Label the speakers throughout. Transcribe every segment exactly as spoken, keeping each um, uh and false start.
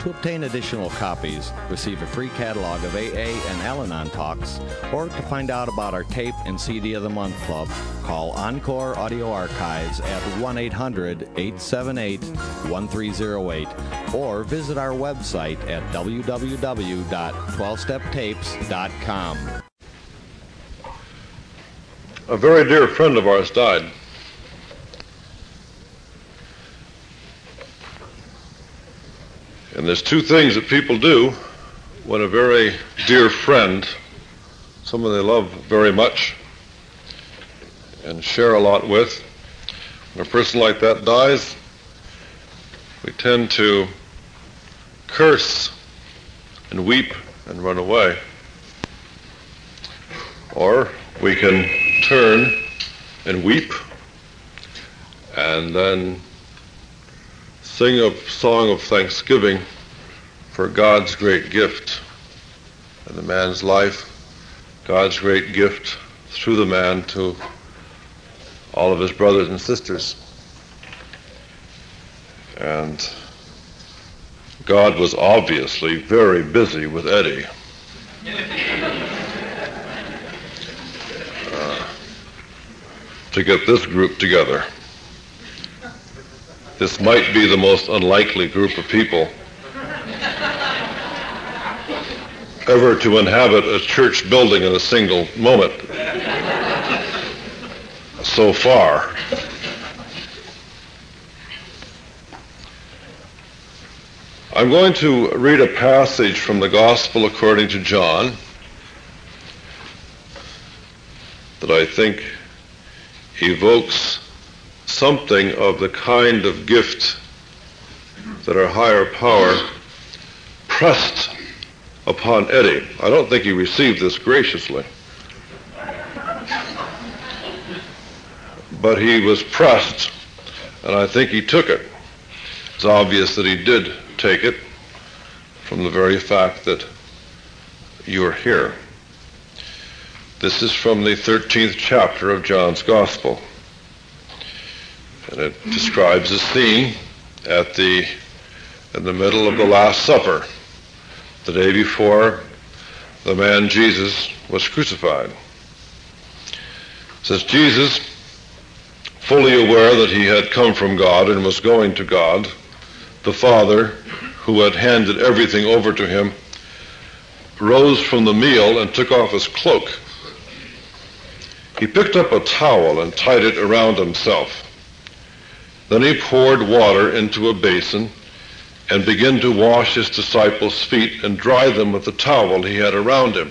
Speaker 1: To obtain additional copies, receive a free catalog of A A and Al-Anon talks, or to find out about our tape and C D of the Month Club, call Encore Audio Archives at one eight hundred, eight seven eight, one three zero eight or visit our website at w w w dot twelve step tapes dot com.
Speaker 2: A very dear friend of ours died. And there's two things that people do when a very dear friend, someone they love very much and share a lot with, when a person like that dies, we tend to curse and weep and run away. Or we can turn and weep and then sing a song of thanksgiving for God's great gift in the man's life, God's great gift through the man to all of his brothers and sisters. And God was obviously very busy with Eddie. Uh, to get this group together. This might be the most unlikely group of people ever to inhabit a church building in a single moment so far. I'm going to read a passage from the Gospel according to John that I think evokes something of the kind of gift that our higher power pressed upon Eddie. I don't think he received this graciously, but he was pressed, and I think he took it. It's obvious that he did take it from the very fact that you're here. This is from the thirteenth chapter of John's Gospel. And it describes a scene at the in the middle of the Last Supper, the day before the man Jesus was crucified. It says, Jesus, fully aware that he had come from God and was going to God, the Father, who had handed everything over to him, rose from the meal and took off his cloak. He picked up a towel and tied it around himself. Then he poured water into a basin and began to wash his disciples' feet and dry them with the towel he had around him.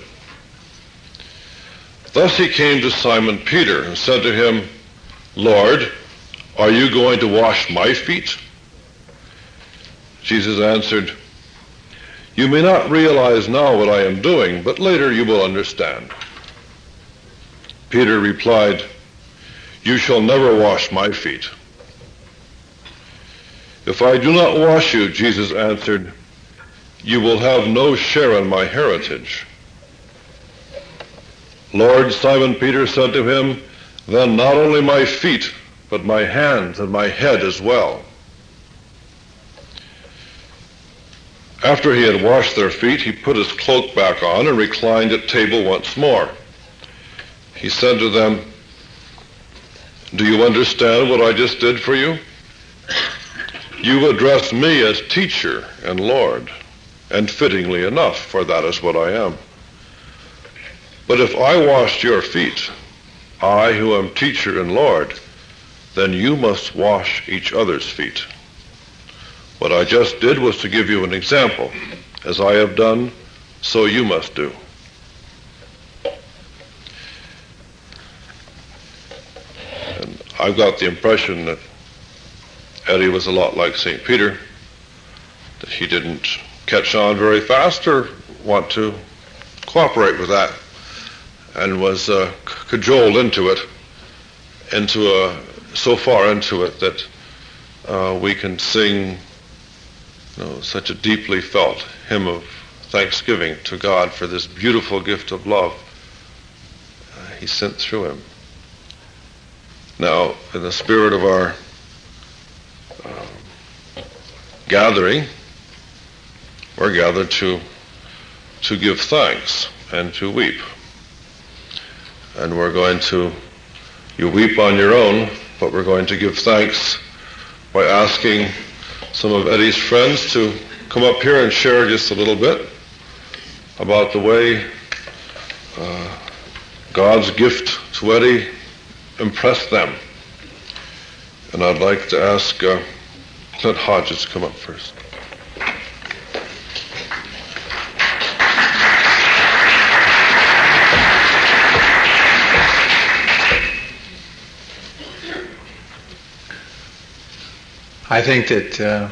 Speaker 2: Thus he came to Simon Peter and said to him, Lord, are you going to wash my feet? Jesus answered, you may not realize now what I am doing, but later you will understand. Peter replied, you shall never wash my feet. If I do not wash you, Jesus answered, you will have no share in my heritage. Lord, Simon Peter said to him, then not only my feet, but my hands and my head as well. After he had washed their feet, he put his cloak back on and reclined at table once more. He said to them, do you understand what I just did for you? You address me as teacher and Lord, and fittingly enough, for that is what I am. But if I washed your feet, I who am teacher and Lord, then you must wash each other's feet. What I just did was to give you an example. As I have done, so you must do. And I've got the impression that Eddie was a lot like Saint Peter, that he didn't catch on very fast or want to cooperate with that, and was uh, cajoled into it, into a, so far into it that uh, we can sing you know, such a deeply felt hymn of thanksgiving to God for this beautiful gift of love uh, he sent through him. Now, in the spirit of our uh, gathering, we're gathered to, to give thanks and to weep. And we're going to, you weep on your own, but we're going to give thanks by asking some of Eddie's friends to come up here and share just a little bit about the way uh, God's gift to Eddie impressed them. And I'd like to ask uh, Clint Hodges to come up first.
Speaker 3: I think that uh,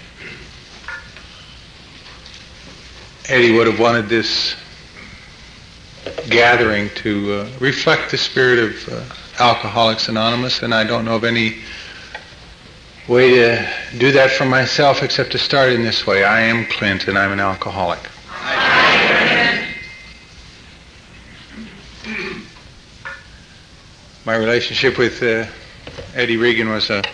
Speaker 3: Eddie would have wanted this gathering to uh, reflect the spirit of uh, Alcoholics Anonymous, and I don't know of any way to do that for myself except to start in this way. I am Clint, and I'm an alcoholic. My relationship with uh, Eddie Regan was a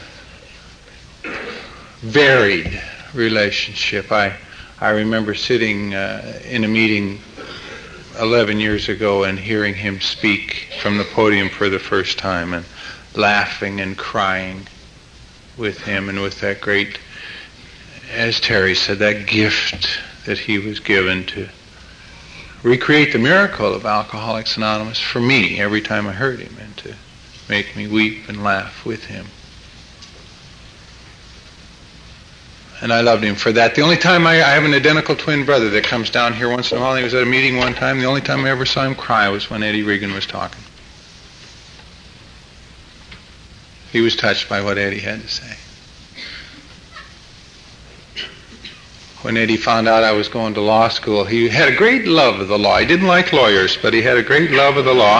Speaker 3: varied relationship. I I remember sitting uh, in a meeting eleven years ago and hearing him speak from the podium for the first time and laughing and crying with him and with that great, as Terry said, that gift that he was given to recreate the miracle of Alcoholics Anonymous for me every time I heard him and to make me weep and laugh with him. And I loved him for that. The only time I, I have an identical twin brother that comes down here once in a while. He was at a meeting one time. The only time I ever saw him cry was when Eddie Regan was talking. He was touched by what Eddie had to say. When Eddie found out I was going to law school, he had a great love of the law. He didn't like lawyers, but he had a great love of the law.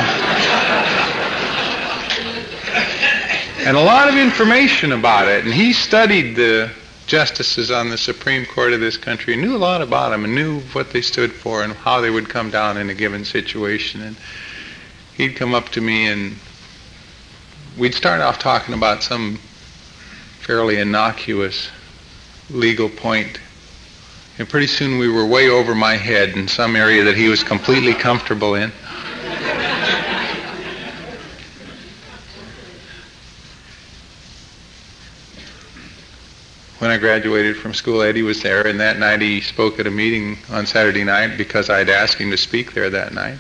Speaker 3: And a lot of information about it. And he studied the justices on the Supreme Court of this country, knew a lot about them and knew what they stood for and how they would come down in a given situation. And he'd come up to me and we'd start off talking about some fairly innocuous legal point. And pretty soon we were way over my head in some area that he was completely comfortable in. When I graduated from school, Eddie was there, and that night he spoke at a meeting on Saturday night because I'd asked him to speak there that night.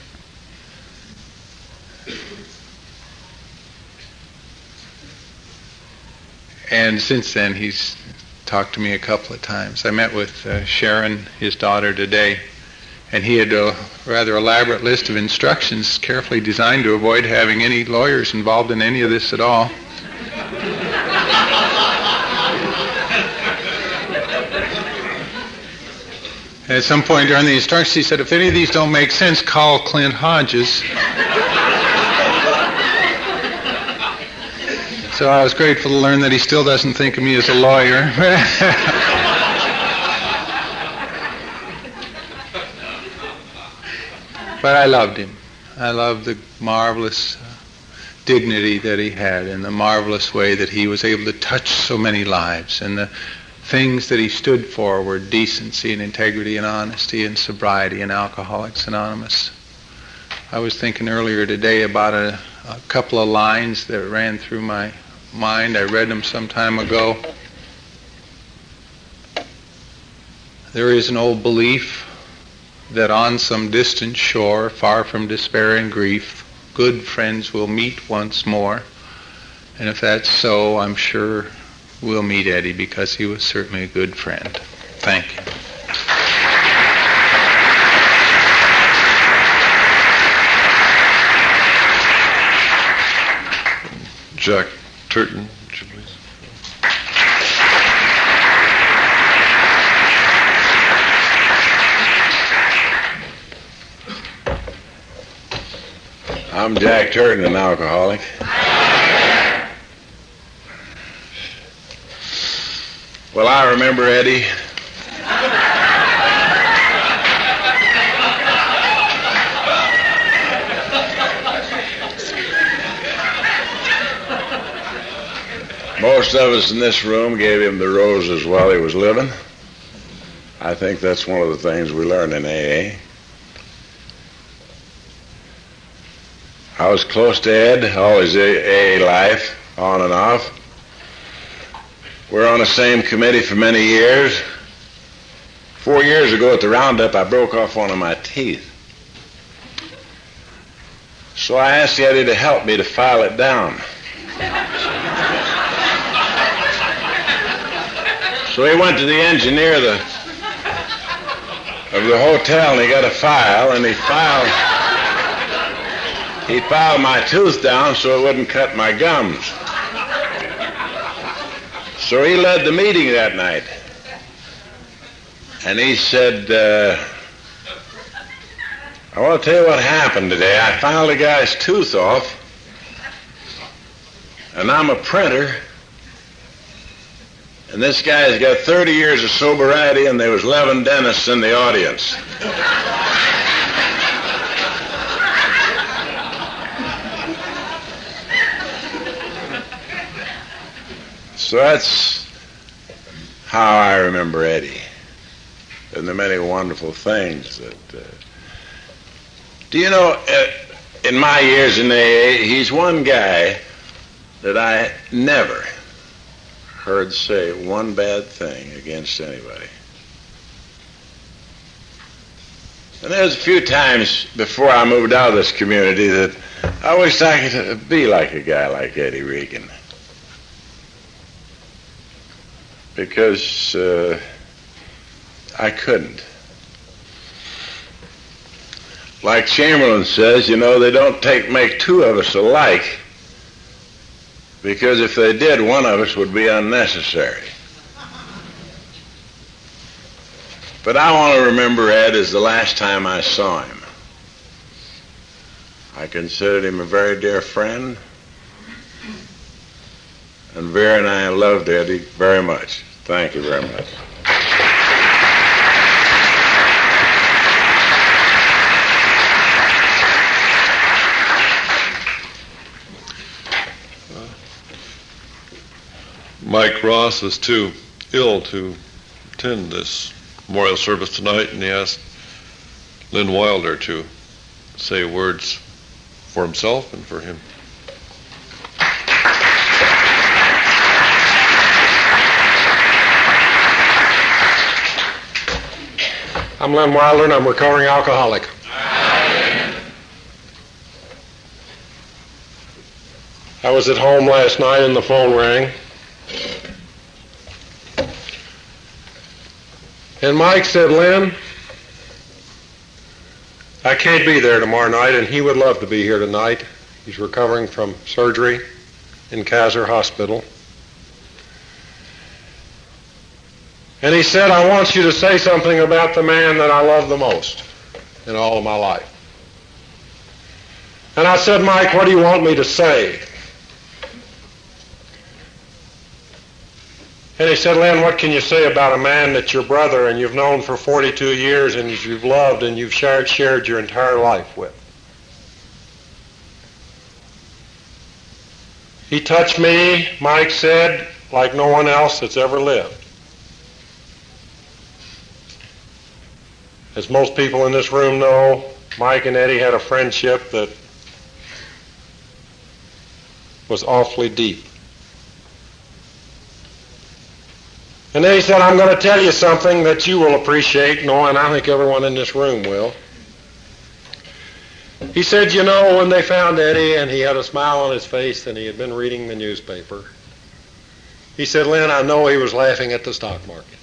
Speaker 3: And since then, he's talked to me a couple of times. I met with uh, Sharon, his daughter, today, and he had a rather elaborate list of instructions carefully designed to avoid having any lawyers involved in any of this at all. At some point during the instructions, he said, if any of these don't make sense, call Clint Hodges. So I was grateful to learn that he still doesn't think of me as a lawyer. But I loved him. I loved the marvelous dignity that he had and the marvelous way that he was able to touch so many lives. And the things that he stood for were decency and integrity and honesty and sobriety and Alcoholics Anonymous. I was thinking earlier today about a, a couple of lines that ran through my mind. I read them some time ago. There is an old belief that on some distant shore, far from despair and grief, good friends will meet once more. And if that's so, I'm sure we'll meet Eddie because he was certainly a good friend. Thank you.
Speaker 2: Jack Turton, would you please?
Speaker 4: I'm Jack Turton, an alcoholic. Well, I remember Eddie. Most of us in this room gave him the roses while he was living. I think that's one of the things we learn in A A. I was close to Ed all his A A life, on and off. We're on the same committee for many years. Four years ago at the roundup, I broke off one of my teeth. So I asked Eddie to help me to file it down. So he went to the engineer of the, of the hotel, and he got a file, and he filed, he filed my tooth down so it wouldn't cut my gums. So he led the meeting that night. And he said, uh, I want to tell you what happened today. I filed a guy's tooth off, and I'm a printer, and this guy's got thirty years of sobriety, and there was eleven dentists in the audience. So that's how I remember Eddie, and the many wonderful things that... Uh, do you know, uh, in my years in A A, he's one guy that I never heard say one bad thing against anybody. And there's a few times before I moved out of this community that I wished I could be like a guy like Eddie Regan. Because uh, I couldn't. Like Chamberlain says, you know, they don't take make two of us alike, because if they did, one of us would be unnecessary. But I want to remember Ed as the last time I saw him. I considered him a very dear friend, and Vera and I loved Eddie very much. Thank you very much.
Speaker 2: Mike Ross is too ill to attend this memorial service tonight, and he asked Lynn Wilder to say words for himself and for him.
Speaker 5: I'm Lynn Wilder, and I'm a recovering alcoholic. I was at home last night and the phone rang. And Mike said, Lynn, I can't be there tomorrow night, and he would love to be here tonight. He's recovering from surgery in Kaiser Hospital. And he said, I want you to say something about the man that I love the most in all of my life. And I said, Mike, what do you want me to say? And he said, Lynn, what can you say about a man that's your brother and you've known for forty-two years and you've loved and you've shared, shared your entire life with? He touched me, Mike said, like no one else that's ever lived. As most people in this room know, Mike and Eddie had a friendship that was awfully deep. And then he said, I'm going to tell you something that you will appreciate, no, and I think everyone in this room will. He said, you know, when they found Eddie and he had a smile on his face and he had been reading the newspaper, he said, Lynn, I know he was laughing at the stock market.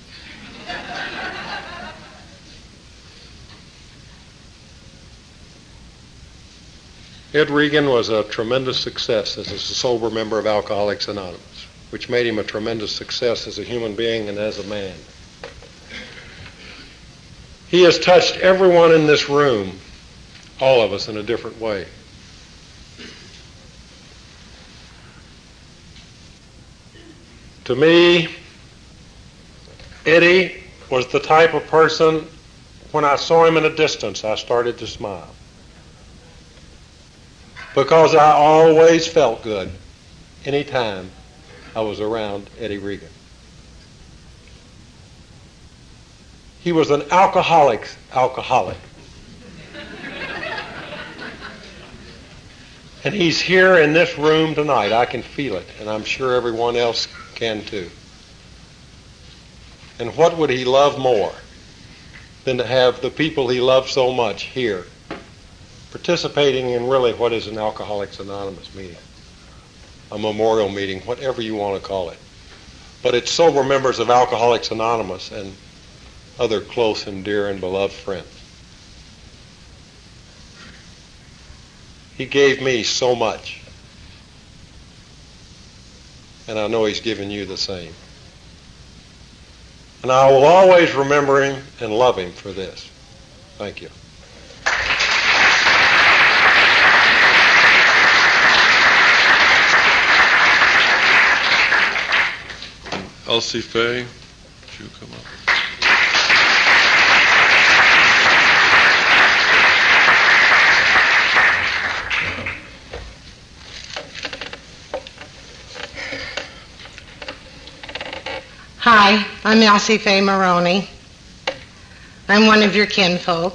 Speaker 5: Ed Regan was a tremendous success as a sober member of Alcoholics Anonymous, which made him a tremendous success as a human being and as a man. He has touched everyone in this room, all of us, in a different way. To me, Eddie was the type of person, when I saw him in a distance, I started to smile. Because I always felt good anytime I was around Eddie Regan. He was an alcoholic's alcoholic. And he's here in this room tonight. I can feel it, and I'm sure everyone else can too. And what would he love more than to have the people he loved so much here, participating in really what is an Alcoholics Anonymous meeting, a memorial meeting, whatever you want to call it. But it's sober members of Alcoholics Anonymous and other close and dear and beloved friends. He gave me so much, and I know he's given you the same. And I will always remember him and love him for this. Thank you.
Speaker 2: Elsie Fay, would you come up?
Speaker 6: Hi, I'm Elsie Fay Maroney. I'm one of your kinfolk.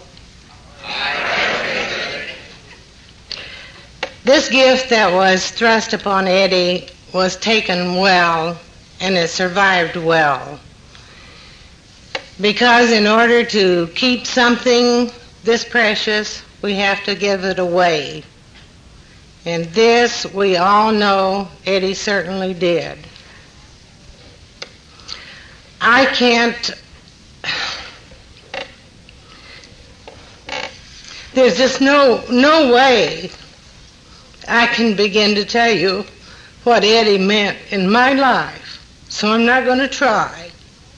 Speaker 6: This gift that was thrust upon Eddie was taken well, and it survived well. Because in order to keep something this precious, we have to give it away. And this, we all know, Eddie certainly did. I can't, there's just no, no way I can begin to tell you what Eddie meant in my life, so I'm not going to try.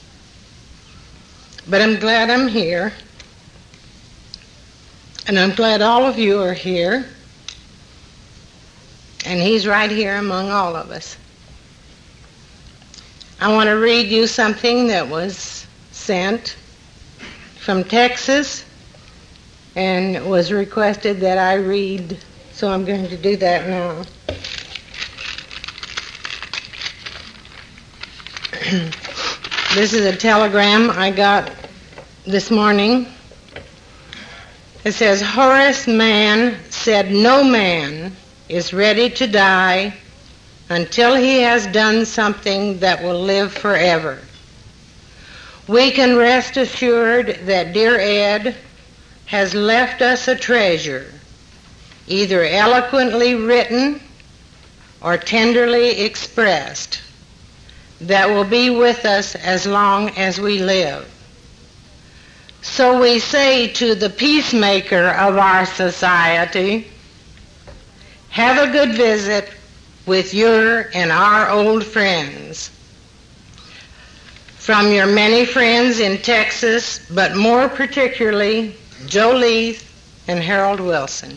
Speaker 6: But I'm glad I'm here, and I'm glad all of you are here, and he's right here among all of us. I want to read you something that was sent from Texas, and it was requested that I read, so I'm going to do that now. This is a telegram I got this morning. It says, Horace Mann said no man is ready to die until he has done something that will live forever. We can rest assured that dear Ed has left us a treasure, either eloquently written or tenderly expressed, that will be with us as long as we live. So we say to the peacemaker of our society, have a good visit with your and our old friends. From your many friends in Texas, but more particularly Joe Leith and Harold Wilson.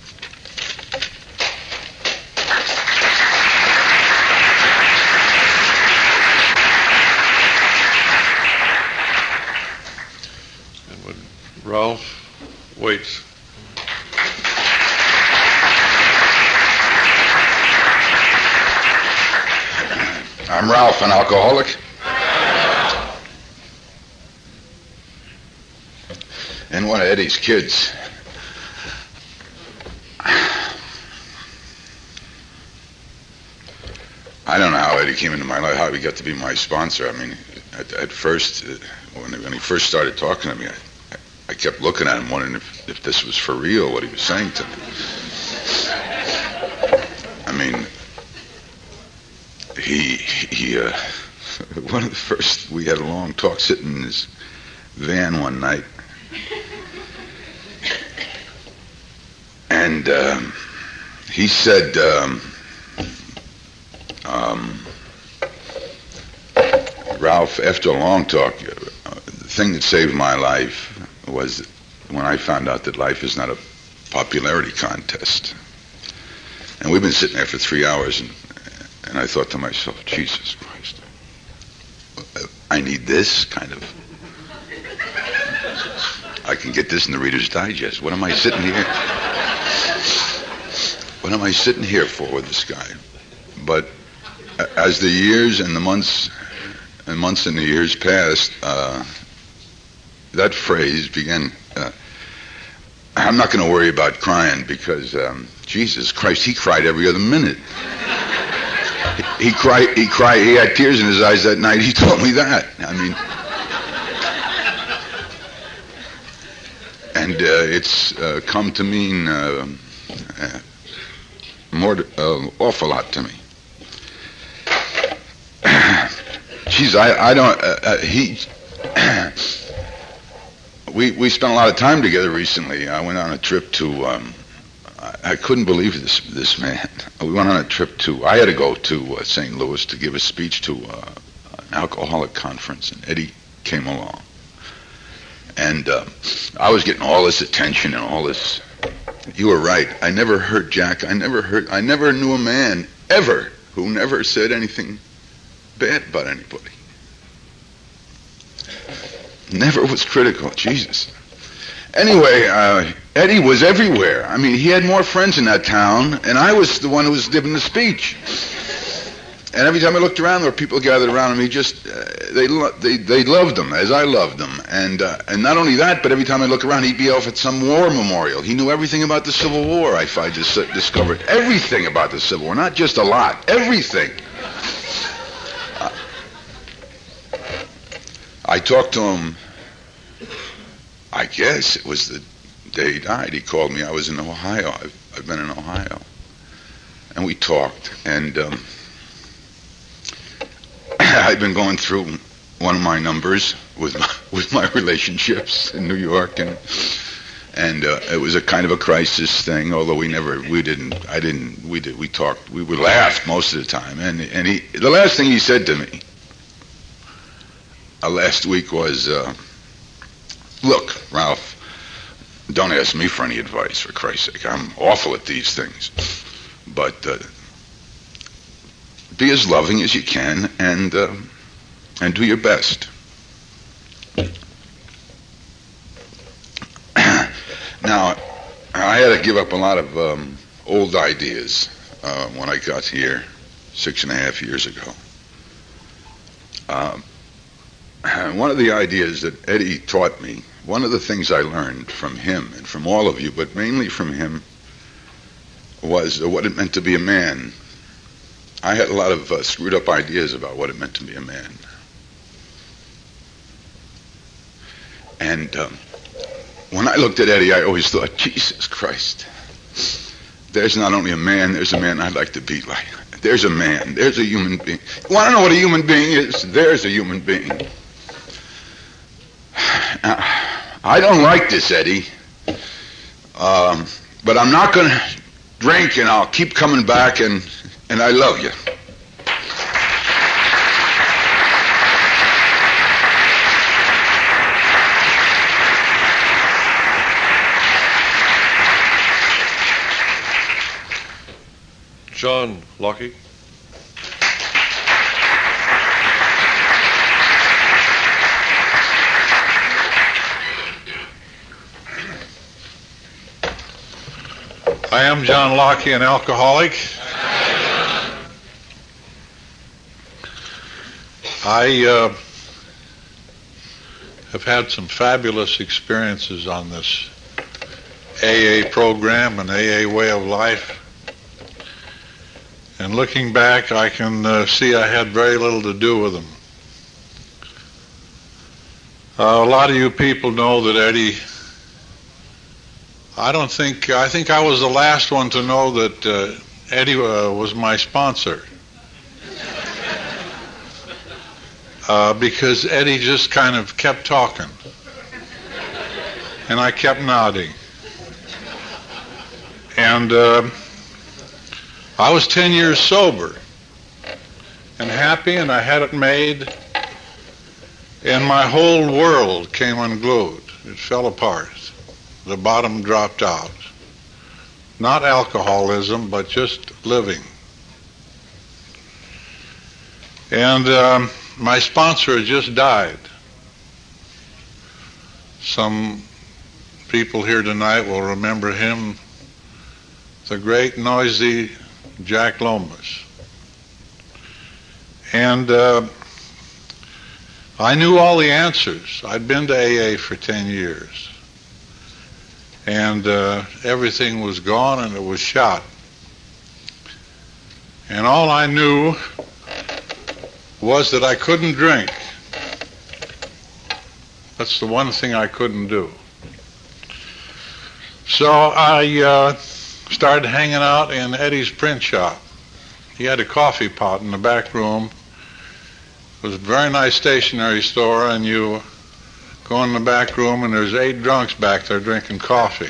Speaker 2: And would Ralph Waits.
Speaker 7: I'm Ralph, an alcoholic. And one of Eddie's kids. I don't know how Eddie came into my life, how he got to be my sponsor. I mean, at, at first, uh, when, when he first started talking to me, I, I kept looking at him, wondering if, if this was for real, what he was saying to me. I mean, he, he, uh, one of the first, we had a long talk sitting in his van one night. And um, he said, um, um, Ralph, after a long talk, uh, the thing that saved my life was when I found out that life is not a popularity contest. And we've been sitting there for three hours, and, and I thought to myself, Jesus Christ, I need this kind of... I can get this in the Reader's Digest. What am I sitting here? What am I sitting here for with this guy? But as the years and the months and months and the years passed, uh, that phrase began. Uh, I'm not going to worry about crying because um, Jesus Christ, he cried every other minute. he, he cried. He cried. He had tears in his eyes that night. He told me that. I mean, and uh, it's uh, come to mean uh, uh, more, uh, awful lot to me. Jeez, I, I don't. Uh, uh, he. We we spent a lot of time together recently. I went on a trip to. Um, I, I couldn't believe this this man. We went on a trip to. I had to go to uh, Saint Louis to give a speech to uh, an alcoholic conference, and Eddie came along. And uh, I was getting all this attention and all this. You were right. I never heard Jack. I never heard. I never knew a man ever who never said anything bad about anybody. Never was critical. Jesus. Anyway, uh, Eddie was everywhere. I mean, he had more friends in that town, and I was the one who was giving the speech. And every time I looked around, there were people gathered around him. He just, uh, they, lo- they they loved him as I loved him. And uh, and not only that, but every time I look around, he'd be off at some war memorial. He knew everything about the Civil War, I, I just discovered. Everything about the Civil War, not just a lot, everything. Uh, I talked to him, I guess it was the day he died. He called me. I was in Ohio. I've, I've been in Ohio. And we talked. And um, I've been going through one of my numbers with my, with my relationships in New York. And and uh, it was a kind of a crisis thing, although we never, we didn't, I didn't, we did, we talked, we would laugh most of the time. And, and he, the last thing he said to me, Uh, last week was, uh, look, Ralph, don't ask me for any advice, for Christ's sake. I'm awful at these things. But uh, be as loving as you can and uh, and do your best. Now, I had to give up a lot of um, old ideas uh, when I got here six and a half years ago. Um, One of the ideas that Eddie taught me, one of the things I learned from him and from all of you, but mainly from him, was what it meant to be a man. I had a lot of uh, screwed up ideas about what it meant to be a man. And um, when I looked at Eddie, I always thought, Jesus Christ, there's not only a man, there's a man I'd like to be like. There's a man, there's a human being. You want to know what a human being is? There's a human being. I don't like this, Eddie, um, but I'm not going to drink, and I'll keep coming back, and, and I love you.
Speaker 2: John Locke.
Speaker 8: I am John Locke, an alcoholic. I uh, have had some fabulous experiences on this A A program and A A way of life. And looking back, I can uh, see I had very little to do with them. Uh, a lot of you people know that Eddie, I don't think, I think I was the last one to know that uh, Eddie uh, was my sponsor. Uh, because Eddie just kind of kept talking. And I kept nodding. And uh, I was ten years sober and happy, and I had it made, and my whole world came unglued. It fell apart. The bottom dropped out. Not alcoholism, but just living. And um, my sponsor had just died. Some people here tonight will remember him, the great, noisy Jack Lomas. And uh, I knew all the answers. I'd been to A A for ten years. And uh, everything was gone and it was shot. And all I knew was that I couldn't drink. That's the one thing I couldn't do. So I uh, started hanging out in Eddie's print shop. He had a coffee pot in the back room. It was a very nice stationery store, and you go in the back room and there's eight drunks back there drinking coffee.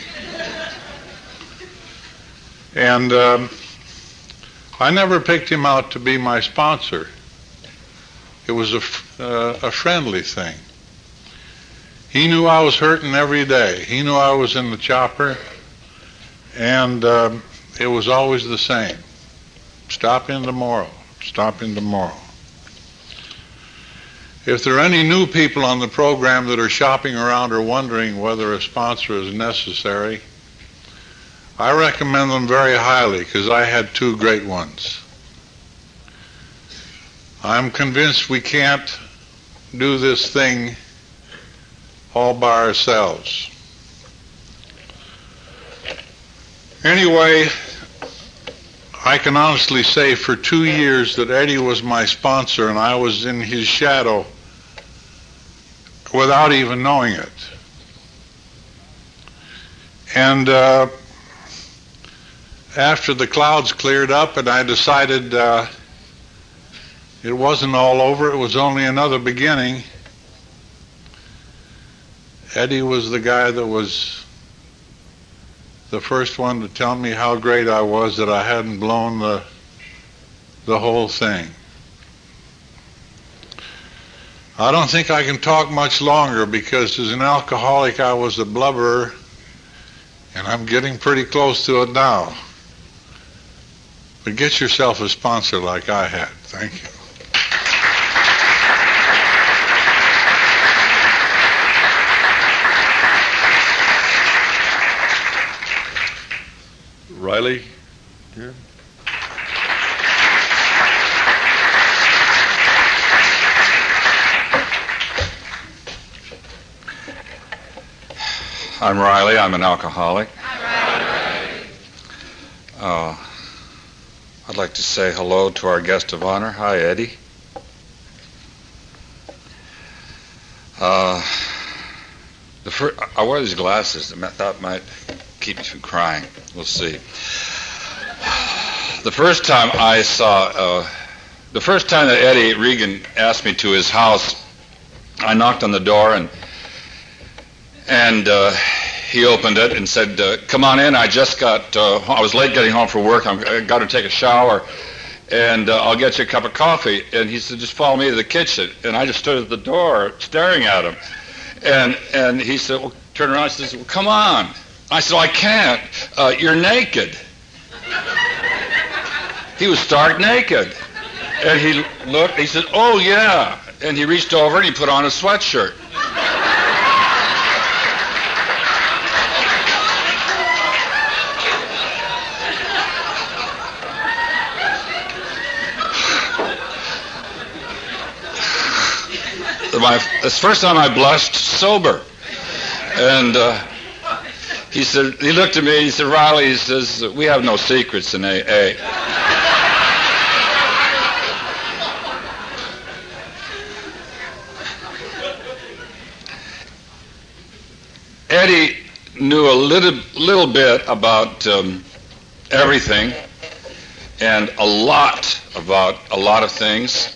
Speaker 8: And um, I never picked him out to be my sponsor. It was a, uh, a friendly thing. He knew I was hurting every day. He knew I was in the chopper, and um, it was always the same. Stop in tomorrow. Stop in tomorrow. If there are any new people on the program that are shopping around or wondering whether a sponsor is necessary, I recommend them very highly because I had two great ones. I'm convinced we can't do this thing all by ourselves. Anyway, I can honestly say for two years that Eddie was my sponsor and I was in his shadow without even knowing it. And uh, after the clouds cleared up and I decided uh, it wasn't all over, it was only another beginning, Eddie was the guy that was the first one to tell me how great I was that I hadn't blown the the whole thing. I don't think I can talk much longer because as an alcoholic I was a blubberer, and I'm getting pretty close to it now. But get yourself a sponsor like I had. Thank you.
Speaker 2: Riley here.
Speaker 9: I'm Riley. I'm an alcoholic. Uh, I'd like to say hello to our guest of honor. Hi, Eddie. Uh, the first, I wear these glasses. I thought might keep me from crying. We'll see. The first time I saw, uh, the first time that Eddie Regan asked me to his house, I knocked on the door and and uh, he opened it and said, uh, "Come on in. I just got, uh, I was late getting home from work. I'm, I got to take a shower, and uh, I'll get you a cup of coffee." And he said, "Just follow me to the kitchen." And I just stood at the door staring at him, and and he said, "Well, turn around." He says, "Well, come on." I said, "I can't. Uh, you're naked." He was stark naked. And he looked, he said, "Oh, yeah." And he reached over and he put on a sweatshirt. My, it's the first time I blushed sober. And uh, he said, he looked at me, he said, "Riley," he says, "we have no secrets in A A." Eddie knew a little, little bit about um, everything and a lot about a lot of things.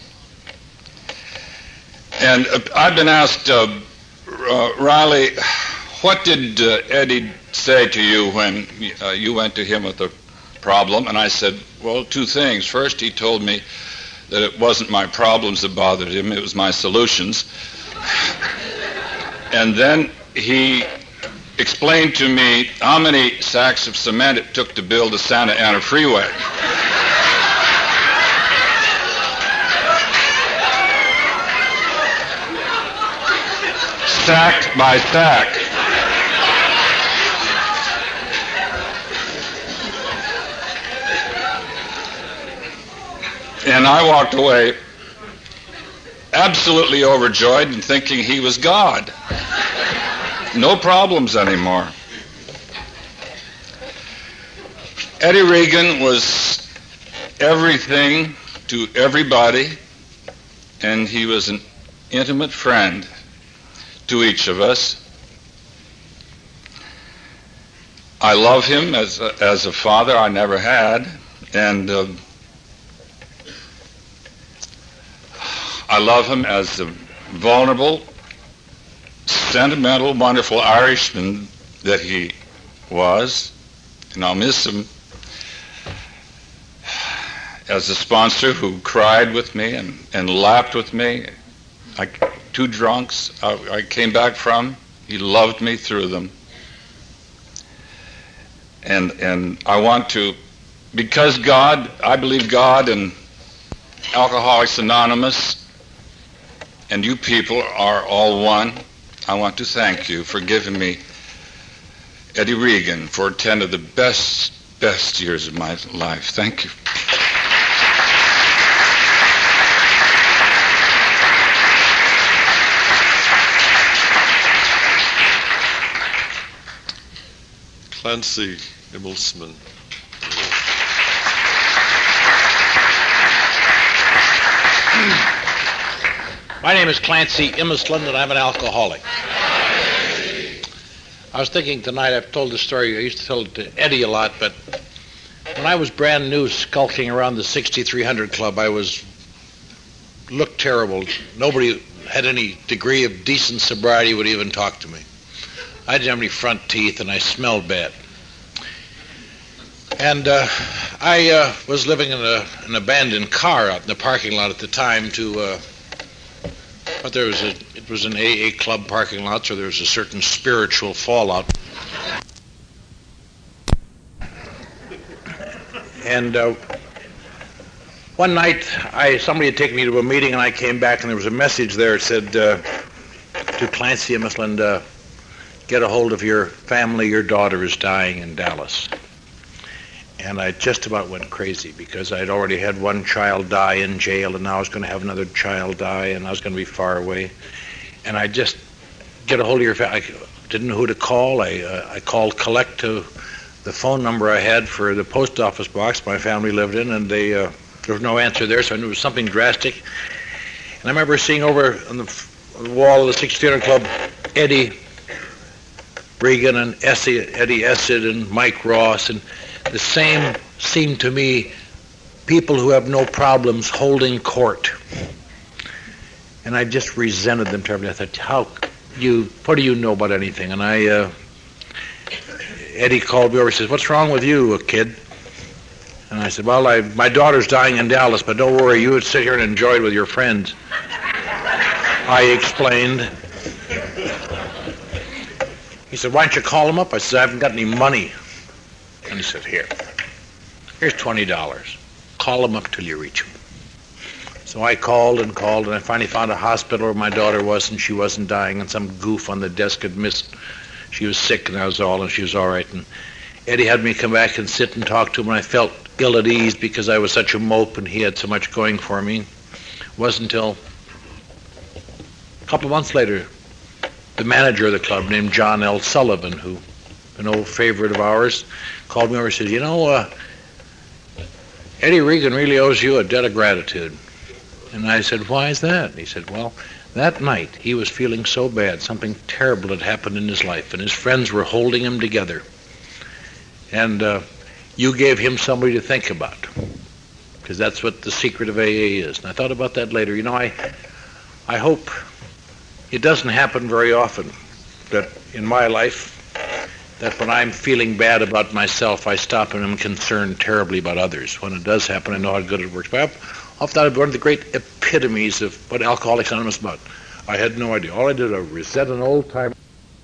Speaker 9: And uh, I've been asked, uh, uh, Riley, what did uh, Eddie say to you when uh, you went to him with the problem? And I said, well, two things. First, he told me that it wasn't my problems that bothered him, it was my solutions. And then he explained to me how many sacks of cement it took to build the Santa Ana Freeway. Sack by sack. And I walked away absolutely overjoyed and thinking he was God. No problems anymore. Eddie Regan was everything to everybody, and he was an intimate friend to each of us. I love him as a, as a father I never had, and uh, I love him as a vulnerable, sentimental, wonderful Irishman that he was, and I'll miss him as a sponsor who cried with me and, and laughed with me. I, two drunks I, I came back from, he loved me through them. And and I want to, because God, I believe God and Alcoholics Anonymous and you people are all one, I want to thank you for giving me Eddie Regan for ten of the best, best years of my life. Thank you.
Speaker 2: Clancy Immelsman.
Speaker 10: My name is Clancy Immelsland, and I'm an alcoholic. I was thinking tonight, I've told this story, I used to tell it to Eddie a lot, but when I was brand new skulking around the sixty-three hundred Club, I was, looked terrible. Nobody had any degree of decent sobriety would even talk to me. I didn't have any front teeth, and I smelled bad. And uh, I uh, was living in a, an abandoned car out in the parking lot at the time to, uh, but there was a, it was an A A club parking lot, so there was a certain spiritual fallout. And uh, one night, I somebody had taken me to a meeting, and I came back, and there was a message there. It said, uh, to Clancy Immelsland, uh, get a hold of your family, your daughter is dying in Dallas. And I just about went crazy because I'd already had one child die in jail, and now I was going to have another child die, and I was going to be far away. And I just get a hold of your family. I didn't know who to call. I, uh, I called collect to the phone number I had for the post office box my family lived in, and they uh, there was no answer there, so I knew it was something drastic. And I remember seeing over on the, on the wall of the sixty-three hundred Club, Eddie Regan and Essie, Eddie Essid and Mike Ross, and the same seemed to me people who have no problems holding court. And I just resented them terribly. I thought, how you, what do you know about anything? And I, uh, Eddie called me over and says, what's wrong with you, kid? And I said, well, I, my daughter's dying in Dallas, but don't worry, you would sit here and enjoy it with your friends. I explained. He said, why don't you call him up? I said, I haven't got any money. And he said, here, here's twenty dollars. Call him up till you reach him. So I called and called, and I finally found a hospital where my daughter was, and she wasn't dying, and some goof on the desk had missed. She was sick, and that was all, and she was all right. And Eddie had me come back and sit and talk to him, and I felt ill at ease because I was such a mope, and he had so much going for me. It wasn't until a couple of months later, the manager of the club, named John L. Sullivan, who an old favorite of ours, called me over and said, you know, uh, Eddie Regan really owes you a debt of gratitude. And I said, why is that? And he said, well, that night he was feeling so bad, something terrible had happened in his life, and his friends were holding him together. And uh, you gave him somebody to think about, because that's what the secret of A A is. And I thought about that later. You know, I, I hope it doesn't happen very often that in my life that when I'm feeling bad about myself, I stop and am concerned terribly about others. When it does happen, I know how good it works. But I thought it was one of the great epitomes of what Alcoholics Anonymous is about. I had no idea. All I did was resent an old timer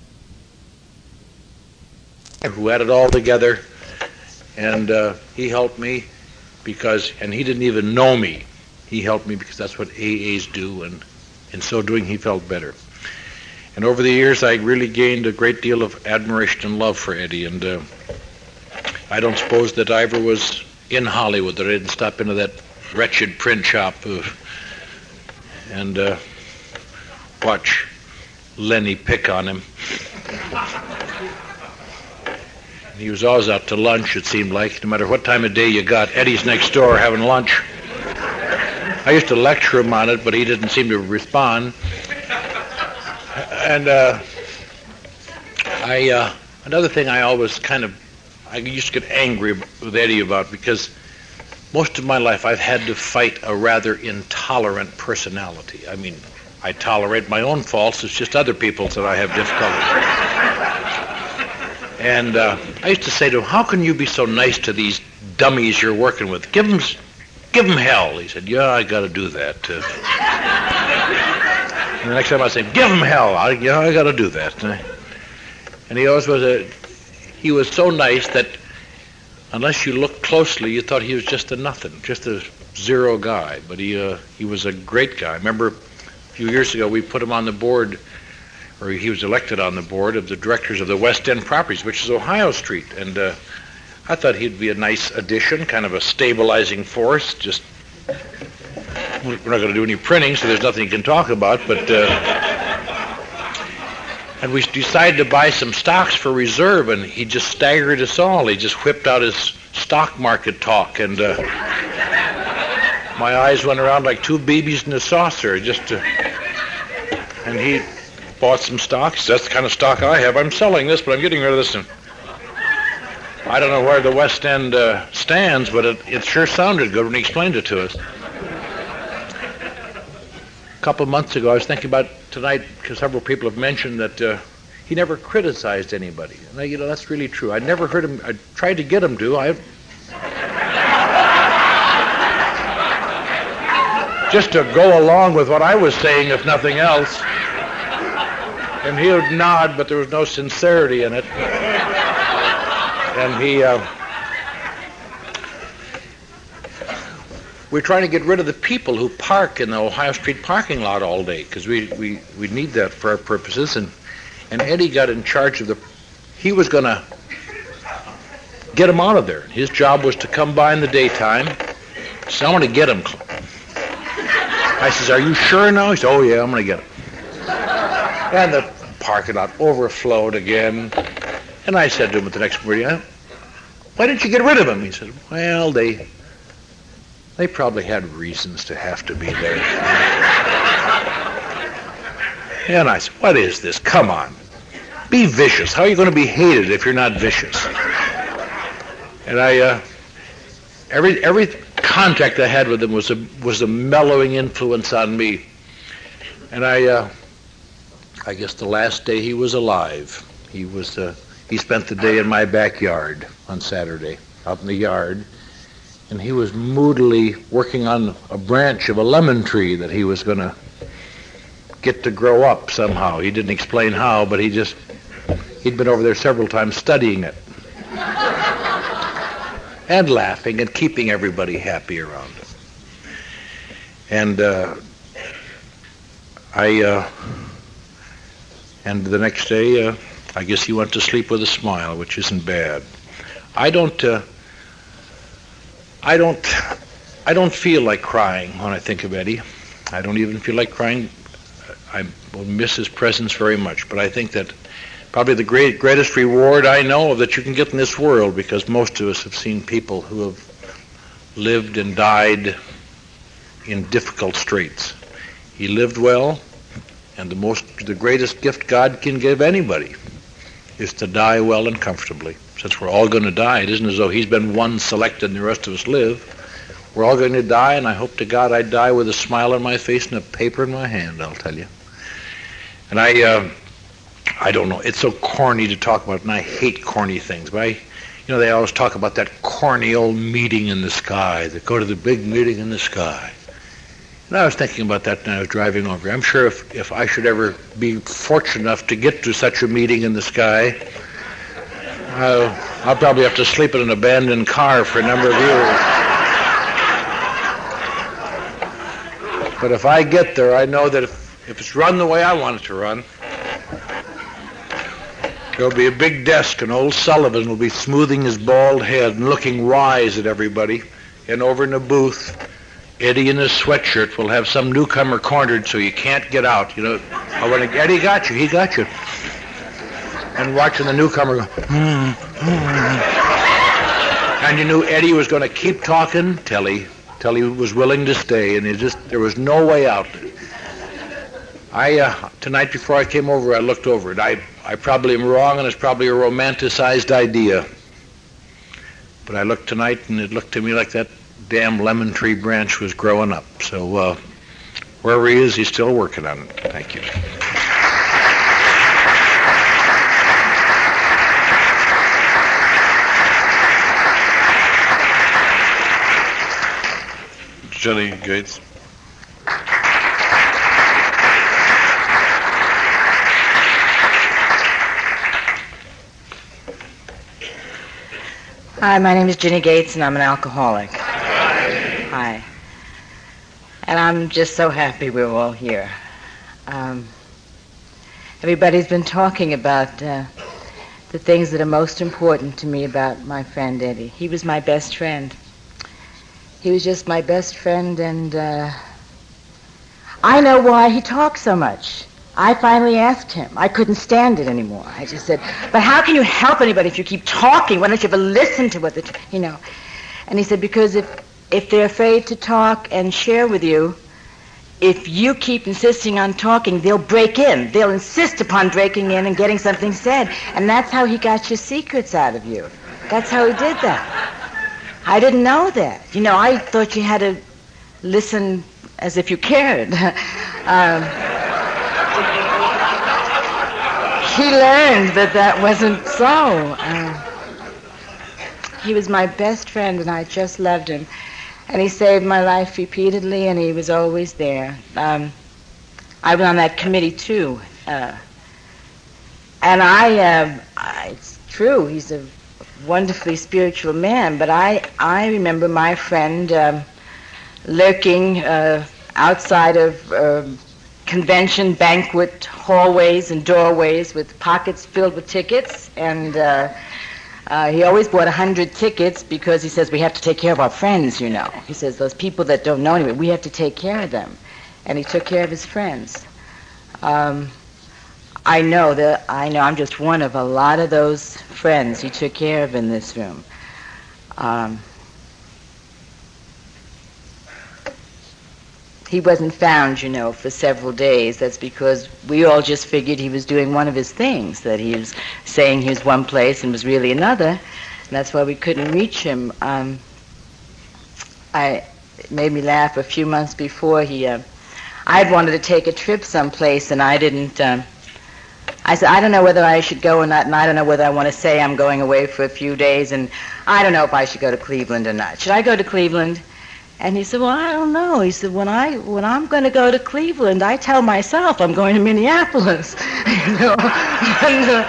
Speaker 10: who had it all together, and uh, he helped me because, and he didn't even know me. He helped me because that's what A As do, and in so doing, he felt better. And over the years, I really gained a great deal of admiration and love for Eddie. And uh, I don't suppose that I ever was in Hollywood, that I didn't stop into that wretched print shop. Uh, and uh, watch Lenny pick on him. He was always out to lunch, it seemed like. No matter what time of day you got, Eddie's next door having lunch. I used to lecture him on it, but he didn't seem to respond. And uh, I, uh, another thing I always kind of, I used to get angry with Eddie about, because most of my life I've had to fight a rather intolerant personality. I mean, I tolerate my own faults. It's just other people's that I have difficulty. And uh, I used to say to him, how can you be so nice to these dummies you're working with? Give them, give them hell. He said, yeah, I got to do that. Uh, and the next time I say, give them hell. I, yeah, I got to do that. And he always was a, he was so nice that unless you looked closely, you thought he was just a nothing, just a zero guy. But he, uh, he was a great guy. I remember a few years ago we put him on the board, or he was elected on the board of the directors of the West End Properties, which is Ohio Street. And uh, I thought he'd be a nice addition, kind of a stabilizing force. Just we're not going to do any printing, so there's nothing you can talk about. But uh, and we decided to buy some stocks for reserve, and he just staggered us all. He just whipped out his stock market talk, and uh, my eyes went around like two babies in a saucer. Just uh, and he bought some stocks. That's the kind of stock I have. I'm selling this, but I'm getting rid of this. And I don't know where the West End uh, stands, but it, it sure sounded good when he explained it to us. A couple of months ago, I was thinking about tonight, because several people have mentioned that uh, he never criticized anybody. And I, you know, that's really true. I never heard him. I tried to get him to. I just to go along with what I was saying, if nothing else. And he would nod, but there was no sincerity in it. And he, uh, we're trying to get rid of the people who park in the Ohio Street parking lot all day, because we, we, we need that for our purposes. And, and Eddie got in charge of the, he was going to get them out of there. His job was to come by in the daytime. So I want to get them. I says, are you sure now? He said, oh yeah, I'm going to get them. And the parking lot overflowed again. And I said to him at the next morning, why didn't you get rid of him? He said, well, they they probably had reasons to have to be there. And I said, what is this? Come on. Be vicious. How are you going to be hated if you're not vicious? And I, uh, every every contact I had with him was a was a mellowing influence on me. And I, uh, I guess the last day he was alive, he was, uh, he spent the day in my backyard on Saturday, out in the yard, and he was moodily working on a branch of a lemon tree that he was going to get to grow up somehow. He didn't explain how, but he just, he'd been over there several times studying it. And laughing and keeping everybody happy around him. And uh, I, uh, and the next day, uh, I guess he went to sleep with a smile, which isn't bad. I don't, uh, I don't, I don't feel like crying when I think of Eddie. I don't even feel like crying. I will miss his presence very much, but I think that probably the great, greatest reward I know of that you can get in this world, because most of us have seen people who have lived and died in difficult straits. He lived well, and the most, the greatest gift God can give anybody is to die well and comfortably. Since we're all going to die, it isn't as though he's been one selected and the rest of us live. We're all going to die, and I hope to God I die with a smile on my face and a paper in my hand, I'll tell you. And I, uh, I don't know, it's so corny to talk about, and I hate corny things, but I, you know, they always talk about that corny old meeting in the sky, that go to the big meeting in the sky. And I was thinking about that when I was driving over. I'm sure if, if I should ever be fortunate enough to get to such a meeting in the sky, I'll, I'll probably have to sleep in an abandoned car for a number of years. But if I get there, I know that if, if it's run the way I want it to run, there'll be a big desk, and old Sullivan will be smoothing his bald head and looking wise at everybody. And over in the booth, Eddie in his sweatshirt will have some newcomer cornered so you can't get out. You know, oh, when Eddie got you, he got you. And watching the newcomer go, mm, mm. And you knew Eddie was going to keep talking till he, till he was willing to stay, and he just there was no way out. I uh, tonight before I came over, I looked over it. I, I probably am wrong, and it's probably a romanticized idea. But I looked tonight, and it looked to me like that damn lemon tree branch was growing up. So uh, wherever he is, he's still working on it. Thank you.
Speaker 2: Jenny Gates.
Speaker 11: Hi, my name is Jenny Gates, and I'm an alcoholic. Hi. And I'm just so happy we're all here. Um, everybody's been talking about uh, the things that are most important to me about my friend Eddie. He was my best friend. He was just my best friend, and uh, I know why he talks so much. I finally asked him. I couldn't stand it anymore. I just said, but how can you help anybody if you keep talking? Why don't you ever listen to what they're, t-? you know? And he said, because if, if they're afraid to talk and share with you, if you keep insisting on talking, they'll break in. They'll insist upon breaking in and getting something said. And that's how he got your secrets out of you. That's how he did that. I didn't know that. You know, I thought you had to listen as if you cared. um, He learned that that wasn't so. Uh, he was my best friend, and I just loved him. And he saved my life repeatedly, and he was always there. Um, I was on that committee, too. Uh, and I, uh, I, it's true, he's a wonderfully spiritual man, but I, I remember my friend um, lurking uh, outside of... Uh, convention banquet hallways and doorways with pockets filled with tickets, and uh, uh, he always bought a hundred tickets because he says we have to take care of our friends, you know. He says those people that don't know anybody, we have to take care of them, and he took care of his friends. Um, I know that I know I'm just one of a lot of those friends he took care of in this room. Um, He wasn't found, you know, for several days. That's because we all just figured he was doing one of his things, that he was saying he was one place and was really another. And that's why we couldn't reach him. Um, I, it made me laugh a few months before he, uh, I'd wanted to take a trip someplace, and I didn't, um, I said, I don't know whether I should go or not, and I don't know whether I want to say I'm going away for a few days, and I don't know if I should go to Cleveland or not. Should I go to Cleveland? And he said, well, I don't know. He said, when, I, when I'm going to go to Cleveland, I tell myself I'm going to Minneapolis. You know? And, uh,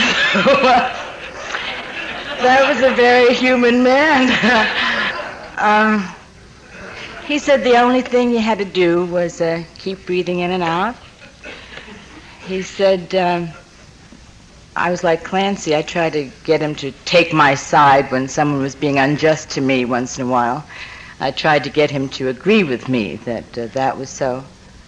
Speaker 11: that was a very human man. um, he said the only thing you had to do was uh, keep breathing in and out. He said, um, I was like Clancy. I tried to get him to take my side when someone was being unjust to me once in a while. I tried to get him to agree with me that uh, that was so.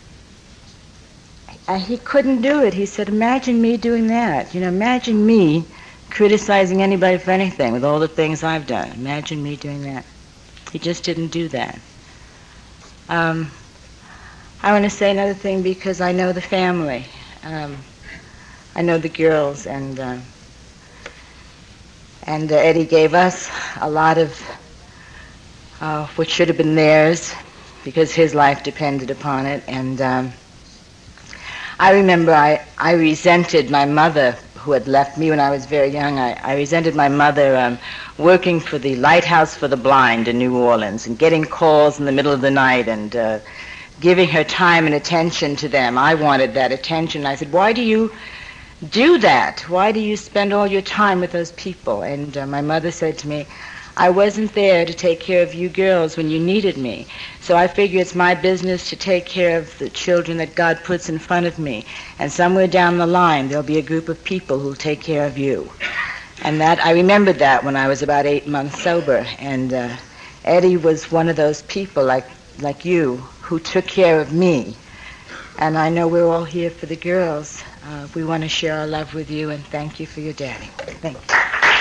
Speaker 11: Uh, he couldn't do it. He said, imagine me doing that. You know, imagine me criticizing anybody for anything with all the things I've done. Imagine me doing that. He just didn't do that. Um, I want to say another thing because I know the family. Um, I know the girls, and uh, and uh, Eddie gave us a lot of Uh, which should have been theirs because his life depended upon it. And um, I remember I, I resented my mother, who had left me when I was very young. I, I resented my mother um, working for the Lighthouse for the Blind in New Orleans and getting calls in the middle of the night and uh, giving her time and attention to them. I wanted that attention. I said, why do you do that? Why do you spend all your time with those people? And uh, my mother said to me, I wasn't there to take care of you girls when you needed me. So I figure it's my business to take care of the children that God puts in front of me. And somewhere down the line, there'll be a group of people who'll take care of you. And that, I remembered that when I was about eight months sober. And uh, Eddie was one of those people, like like you, who took care of me. And I know we're all here for the girls. Uh, we want to share our love with you and thank you for your daddy. Thank you.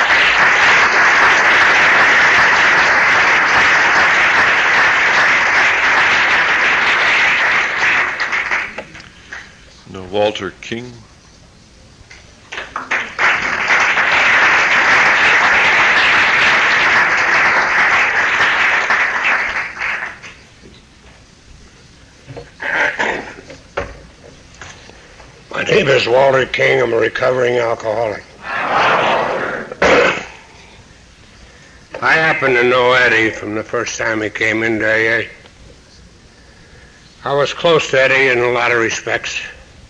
Speaker 2: No, Walter King.
Speaker 12: My name is Walter King. I'm a recovering alcoholic. I happen to know Eddie from the first time he came into A A. I was close to Eddie in a lot of respects.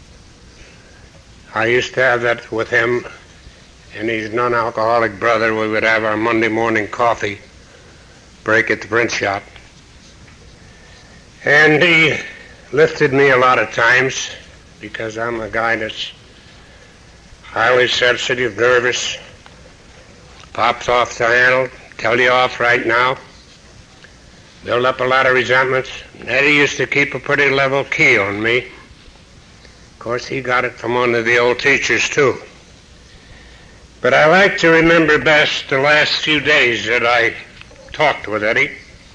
Speaker 12: I used to have that with him and his non-alcoholic brother. We would have our Monday morning coffee break at the print shop. And he lifted me a lot of times because I'm a guy that's highly sensitive, nervous, pops off the handle, tell you off right now, build up a lot of resentments. Eddie used to keep a pretty level key on me. Of course, he got it from one of the old teachers, too. But I like to remember best the last few days that I talked with Eddie.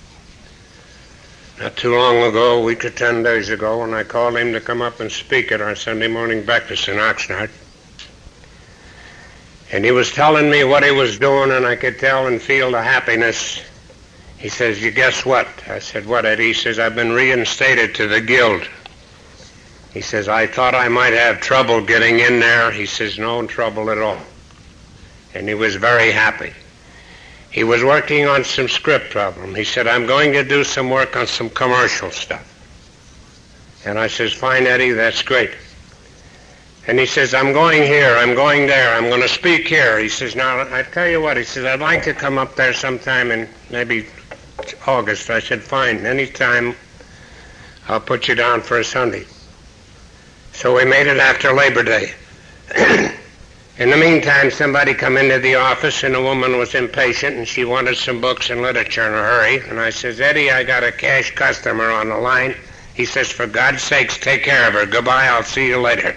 Speaker 12: Not too long ago, a week or ten days ago, when I called him to come up and speak at our Sunday morning breakfast in Oxnard. And he was telling me what he was doing, and I could tell and feel the happiness. He says, you guess what? I said, what, Eddie? He says, I've been reinstated to the guild. He says, I thought I might have trouble getting in there. He says, no trouble at all. And he was very happy. He was working on some script problem. He said, I'm going to do some work on some commercial stuff. And I says, fine, Eddie, that's great. And he says, I'm going here, I'm going there, I'm going to speak here. He says, now, I tell you what, he says, I'd like to come up there sometime in maybe August. I said, fine, anytime I'll put you down for a Sunday. So we made it after Labor Day. In the meantime, somebody come into the office, and a woman was impatient, and she wanted some books and literature in a hurry. And I says, Eddie, I got a cash customer on the line. He says, for God's sakes, take care of her. Goodbye, I'll see you later.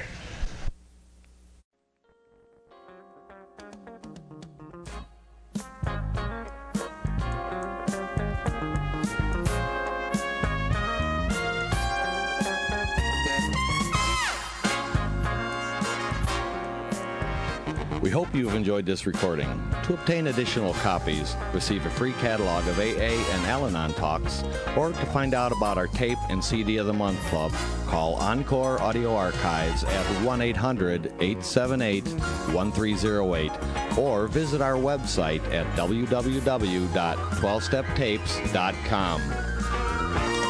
Speaker 1: We hope you've enjoyed this recording. To obtain additional copies, receive a free catalog of A A and Al-Anon talks, or to find out about our Tape and C D of the Month Club, call Encore Audio Archives at one eight hundred, eight seven eight, one three zero eight, or visit our website at w w w dot twelve step tapes dot com.